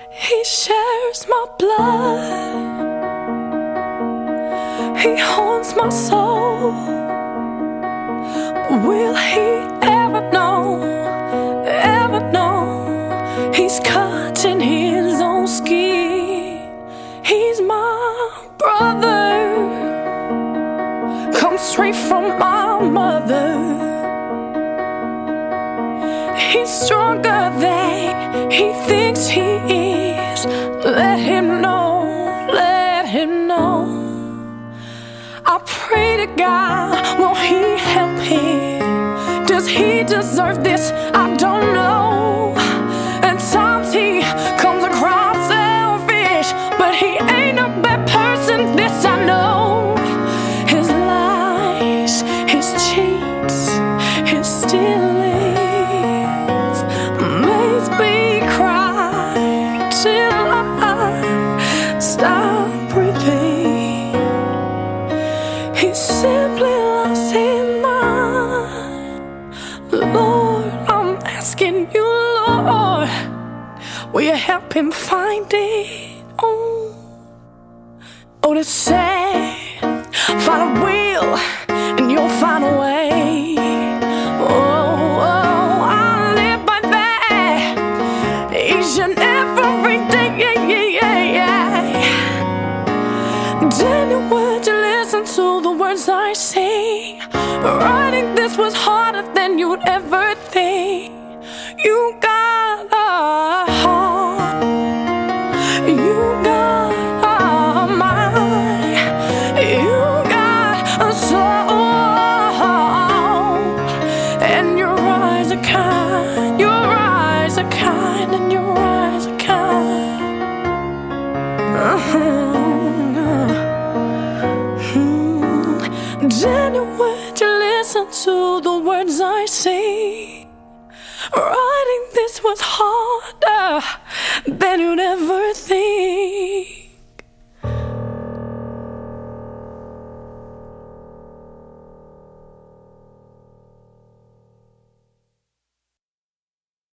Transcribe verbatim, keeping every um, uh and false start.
He shares my blood. He haunts my soul. Will he ever know, ever know? He's cutting his own skin. He's my brother, come straight from my mother. He's stronger than he thinks he is. Let him know, let him know. I pray to God, will he help him? Does he deserve this? I don't know. At times he comes across selfish, but he ain't a bad person, this I know. His lies, his cheats, his stealings makes me cry till I stop breathing. He simply lost his mind. Lord, I'm asking you, Lord, will you help him find it? Oh, oh, to say, find a will and you'll find a way. Oh, oh, I live by that each and every day. Yeah, yeah, yeah, yeah. Daniel, would you listen to the words I sing? Writing this was harder than you'd ever think. You got a heart, you got a mind, you got a soul, and your eyes are kind, your eyes are kind, and your eyes are kind. Uh-huh. Jenny, would you listen to the words I say? Writing this was harder than you'd ever think.